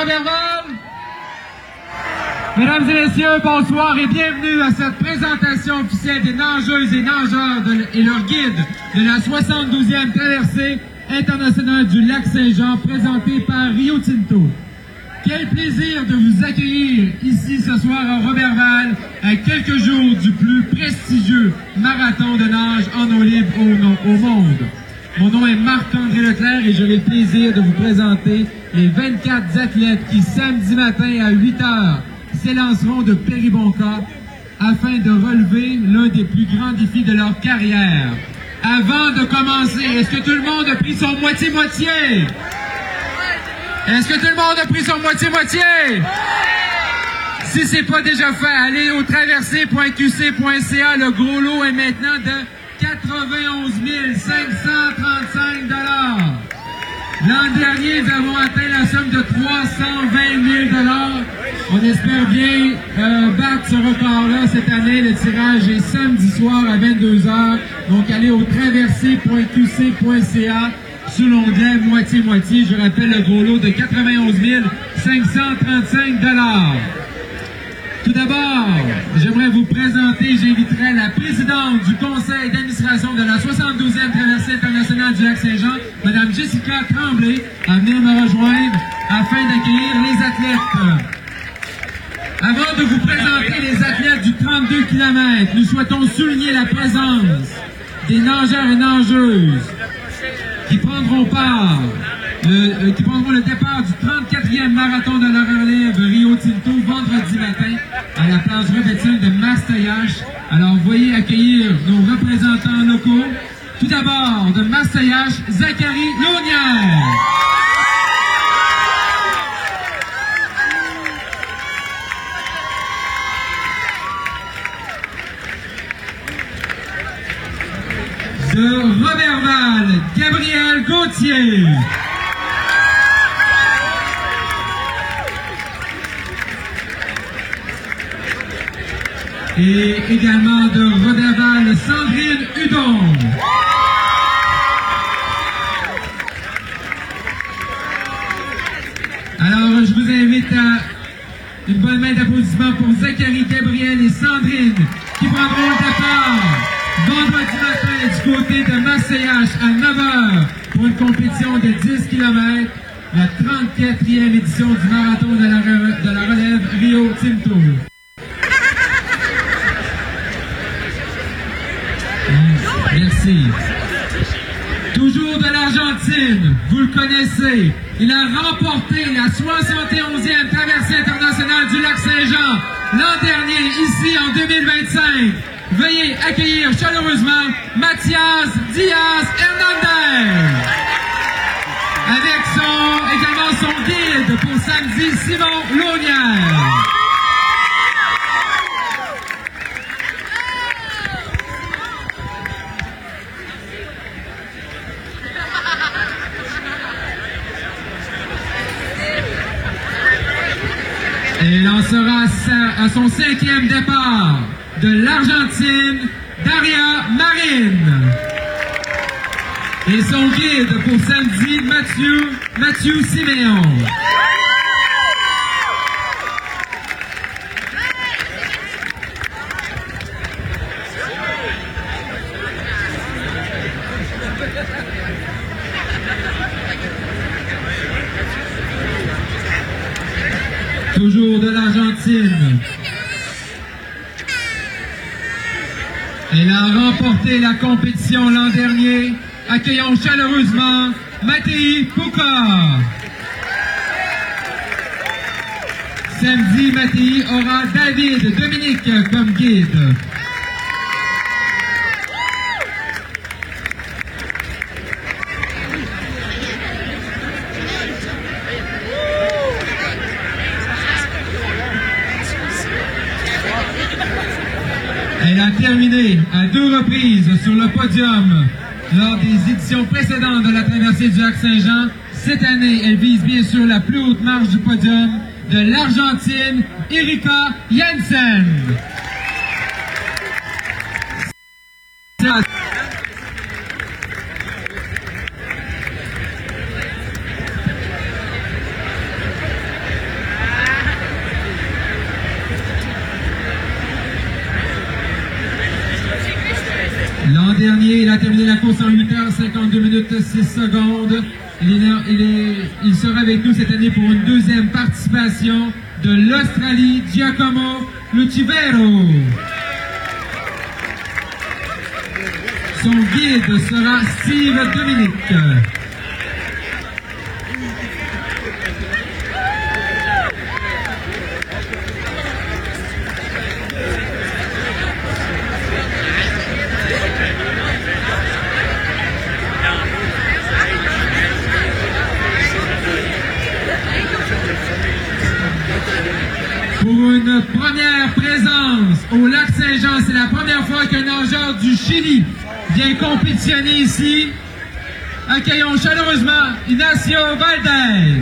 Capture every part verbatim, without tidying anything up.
Roberval. Mesdames et messieurs, bonsoir et bienvenue à cette présentation officielle des nageuses et nageurs de, et leur guide de la soixante-douzième traversée internationale du lac Saint-Jean présentée par Rio Tinto. Quel plaisir de vous accueillir ici ce soir à Roberval à quelques jours du plus prestigieux marathon de nage en eau libre au, au monde. Mon nom est Marc-André Leclerc et j'aurai le plaisir de vous présenter les vingt-quatre athlètes qui samedi matin à huit heures s'élanceront de Péribonka afin de relever l'un des plus grands défis de leur carrière. Avant de commencer, est-ce que tout le monde a pris son moitié-moitié? Est-ce que tout le monde a pris son moitié-moitié? Si c'est pas déjà fait, allez au traversée point q c point c a. Le gros lot est maintenant de quatre-vingt-onze mille cinq cent trente-cinq dollars. L'an dernier, nous avons atteint la somme de trois cent vingt mille dollars. On espère bien euh, battre ce record-là cette année. Le tirage est samedi soir à vingt-deux heures. Donc, allez au traversée point q c point c a sous l'onglet moitié-moitié. Je rappelle le gros lot de quatre-vingt-onze mille cinq cent trente-cinq dollars. Tout d'abord, j'aimerais vous présenter, j'inviterai la présidente du conseil d'administration de la soixante-douzième traversée internationale du lac Saint-Jean, Mme Jessica Tremblay, à venir me rejoindre afin d'accueillir les athlètes. Avant de vous présenter les athlètes du trente-deux kilomètres, nous souhaitons souligner la présence des nageurs et nageuses qui prendront part, le, euh, qui prendront le départ du trente-quatrième marathon de la relève Rio Tinto vendredi matin à la plage Rebetine de Mastayache. Alors, veuillez accueillir nos représentants locaux. Tout d'abord, de Mastayache, Zachary Launière. De Roberval, Gabriel Gauthier. Et également de Roberval, Sandrine Hudon. Alors, je vous invite à une bonne main d'applaudissements pour Zachary, Gabriel et Sandrine qui prendront le départ vendredi matin du côté de Mastayache à neuf heures pour une compétition de dix kilomètres, la trente-quatrième édition du marathon de la, de la relève Rio Tinto. Merci. Toujours de l'Argentine, vous le connaissez, il a remporté la soixante et onzième traversée internationale du lac Saint-Jean l'an dernier, ici en deux mille vingt-cinq. Veuillez accueillir chaleureusement Mathias Diaz Hernandez. Avec son, également son guide pour samedi, Simon Launière. Et lancera à son cinquième départ de l'Argentine, Daria Marin. Et son guide pour samedi, Mathieu, Mathieu Siméon. Toujours de l'Argentine. Elle a remporté la compétition l'an dernier. Accueillons chaleureusement Matei Pouka. Samedi, Matei aura David Dominique comme guide. Elle a terminé à deux reprises sur le podium lors des éditions précédentes de la traversée du lac Saint-Jean. Cette année, elle vise bien sûr la plus haute marche du podium de l'Argentine, Erika Jensen. course en huit heures cinquante-deux minutes six secondes. Il, est, il, est, il sera avec nous cette année pour une deuxième participation de l'Australie, Giacomo Lucivero. Son guide sera Steve Dominique. Pour une première présence au Lac-Saint-Jean, c'est la première fois qu'un nageur du Chili vient compétitionner ici. Accueillons chaleureusement Ignacio Valdez.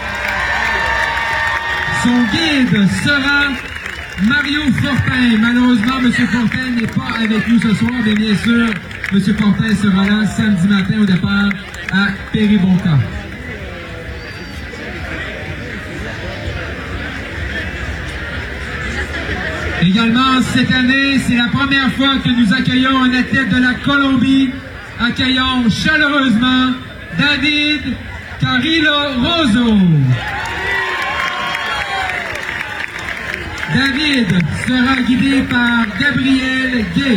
Son guide sera Mario Fortin. Malheureusement, M. Fortin n'est pas avec nous ce soir, mais bien sûr, M. Fortin sera là samedi matin au départ à Péribonka. Également, cette année, c'est la première fois que nous accueillons un athlète de la Colombie. Accueillons chaleureusement David Carrillo Rosso. David sera guidé par Gabriel Gay.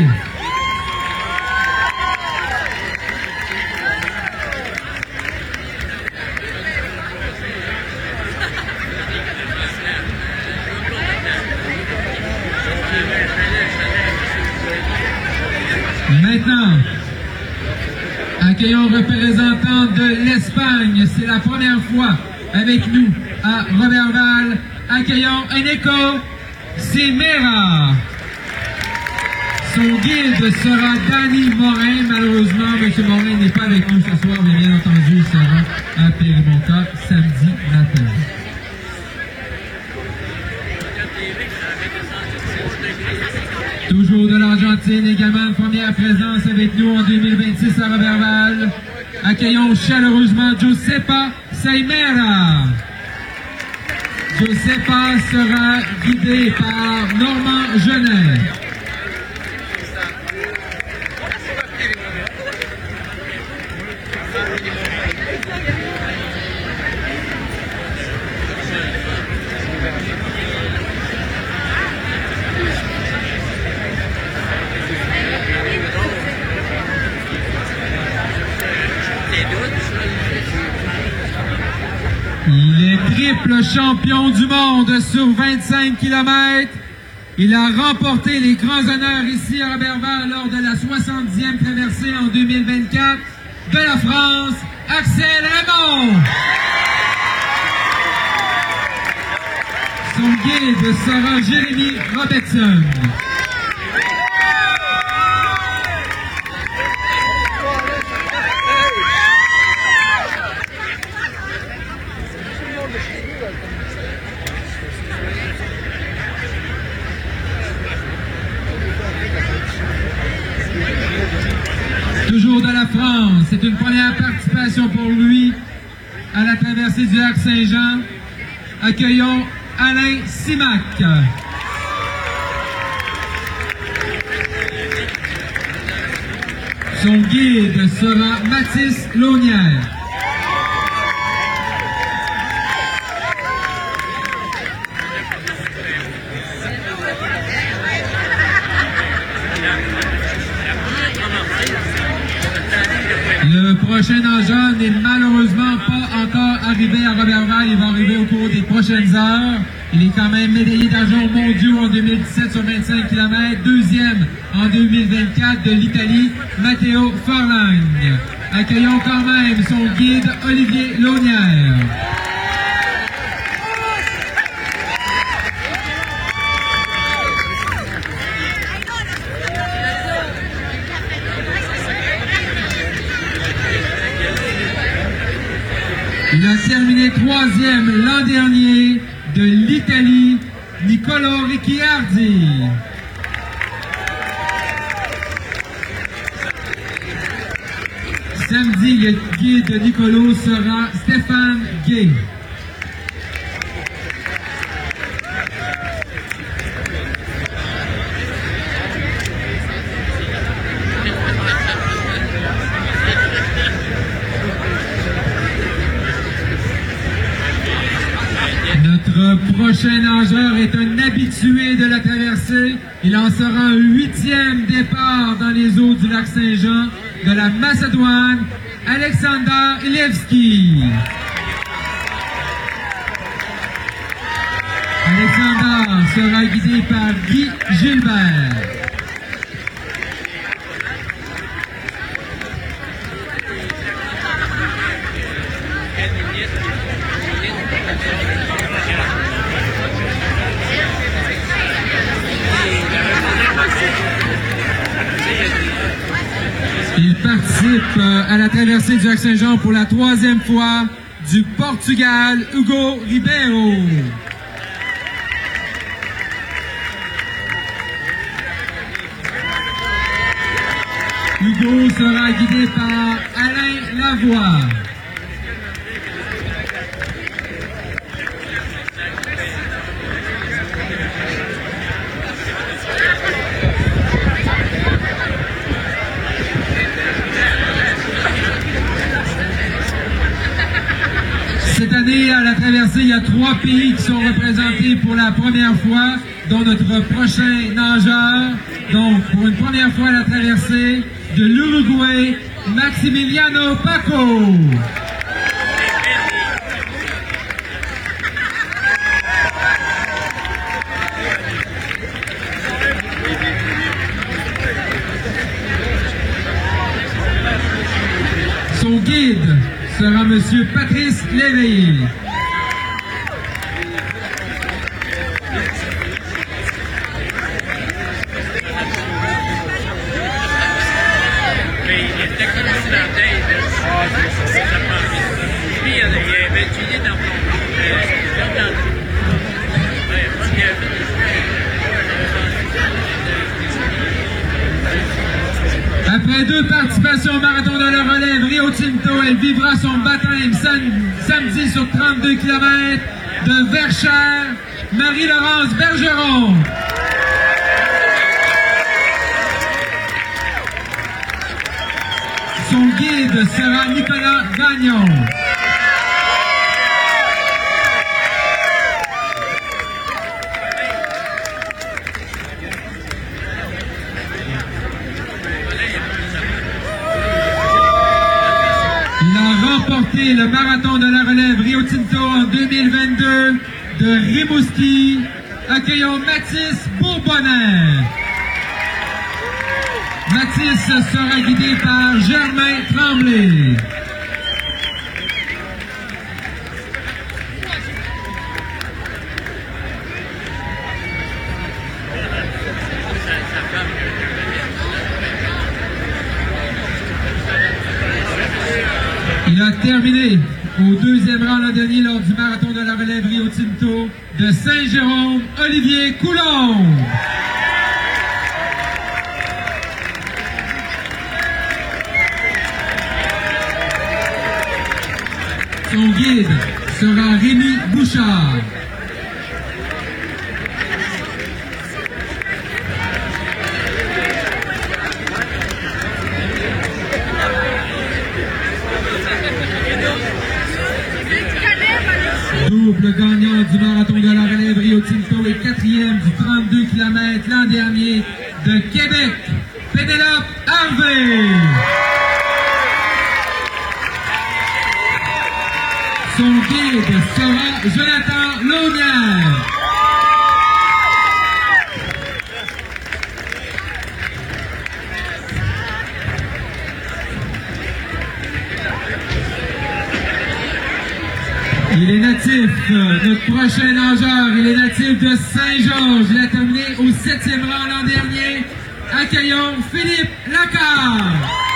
Maintenant, accueillons représentant de l'Espagne. C'est la première fois avec nous à Roberval. Accueillons Eneko Simera. Son guide sera Danny Morin. Malheureusement, M. Morin n'est pas avec nous ce soir, mais bien entendu, il sera à Péribonka samedi matin. Toujours de l'Argentine, également une première présence avec nous en deux mille vingt-six à Roberval. Accueillons chaleureusement Josepa Saimera. Josepa sera guidé par Normand Genet. Il est triple champion du monde sur vingt-cinq kilomètres. Il a remporté les grands honneurs ici à Roberval lors de la soixante-dixième traversée en deux mille vingt-quatre de la France, Axel Raymond. Son guide sera Jérémy Robertson. Toujours de la France, c'est une première participation pour lui à la traversée du lac Saint-Jean. Accueillons Alain Simac. Son guide sera Mathis Launière. Le prochain nageur n'est malheureusement pas encore arrivé à Roberval. Il va arriver au cours des prochaines heures. Il est quand même médaillé d'argent mondiaux en deux mille dix-sept sur vingt-cinq kilomètres. Deuxième en deux mille vingt-quatre de l'Italie, Matteo Forlagne. Accueillons quand même son guide Olivier Launière. Il a terminé troisième l'an dernier de l'Italie, Nicolo Ricciardi. Samedi, le guide de Nicolo sera Stéphane Gay. prochain nageur est un habitué de la traversée. Il en sera un huitième départ dans les eaux du lac Saint-Jean de la Macédoine, Alexander Ilevski. Alexander sera guidé par Guy Gilbert. Il participe à la traversée du lac Saint-Jean pour la troisième fois du Portugal, Hugo Ribeiro. Hugo sera guidé par Alain Lavoie. Cette année, à la traversée, il y a trois pays qui sont représentés pour la première fois, dont notre prochain nageur. Donc, pour une première fois à la traversée, de l'Uruguay, Maximiliano Paco. Son guide sera M. Patrice Léveillé. Après deux participations au marathon de la relève, Rio Tinto, elle vivra son baptême sam samedi sur trente-deux kilomètres de Verchères, Marie-Laurence Bergeron. Son guide sera Nicolas Gagnon. Il a remporté le marathon de la relève Rio Tinto en deux mille vingt-deux de Rimouski. Accueillons Mathis Bourbonnais. Mathis sera guidé par Germain Tremblay. Il a terminé au deuxième rang l'an dernier lors du marathon de la relève Rio Tinto de Saint-Jérôme, Olivier Coulomb. Son guide sera Rémi Bouchard. Double gagnant du marathon de la relève Rio Tinto et quatrième du trente-deux kilomètres l'an dernier de Québec, Pénélope Harvey. Son guide sera Jonathan Laumière. Il est natif, notre prochain nageur, il est natif de Saint-Georges. Il a terminé au septième rang l'an dernier. Accueillons Philippe Lacard.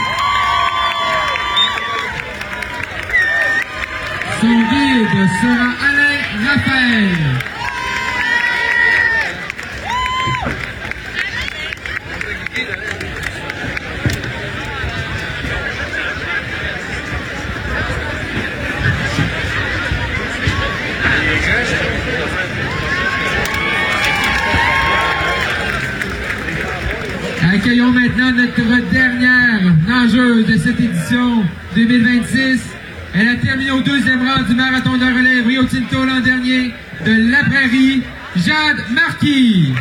Son guide sera Alain Raphaël. Accueillons maintenant notre dernière nageuse de cette édition deux mille vingt-six. Elle a terminé au deuxième rang du marathon de la relève Rio Tinto l'an dernier. de La Prairie, Jade Marquis.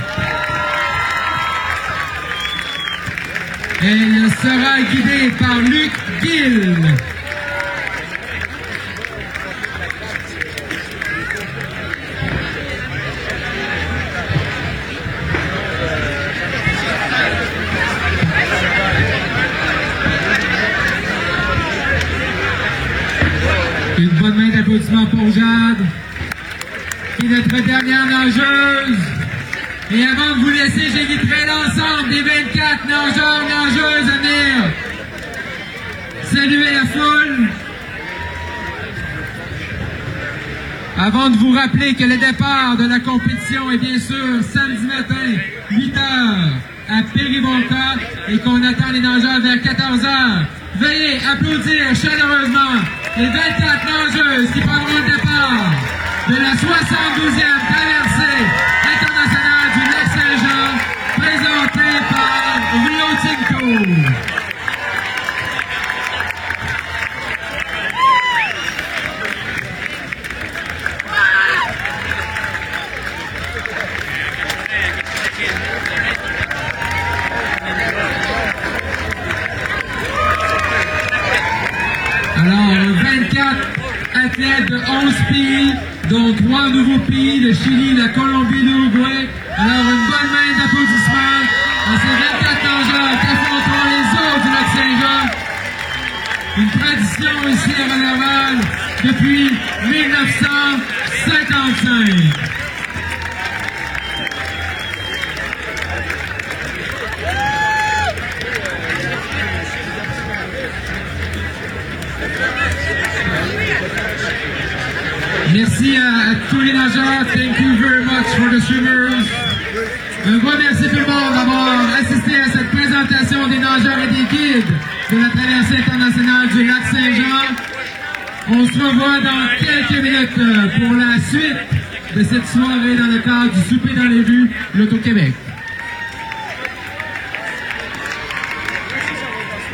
Elle sera guidée par Luc Gill. Une bonne main d'applaudissement pour Jade, qui est notre dernière nageuse. Et avant de vous laisser, j'inviterai l'ensemble des vingt-quatre nageurs, nageuses à venir saluer la foule. Avant de vous rappeler que le départ de la compétition est bien sûr samedi matin, huit heures, à Péribonka, et qu'on attend les nageurs vers quatorze heures. Veuillez applaudir chaleureusement les vingt-quatre nageuses qui prendront le départ de la soixante-douzième traversée internationale du Lac-Saint-Jean, présentée par Rio Tinto. Alors, vingt-quatre athlètes de onze pays, dont trois nouveaux pays, le Chili, la Colombie, l'Uruguay. Alors, une bonne main d'applaudissements à ces vingt-quatre nageurs qui affronteront les autres du Lac-Saint-Jean. Une tradition ici à Laval depuis mille neuf cent cinquante-cinq. Merci à, à tous les nageurs. Thank you very much for the swimmers. Un gros merci tout le monde d'avoir assisté à cette présentation des nageurs et des guides de la traversée internationale du Lac-Saint-Jean. On se revoit dans quelques minutes pour la suite de cette soirée dans le cadre du Souper dans les rues, l'Auto-Québec.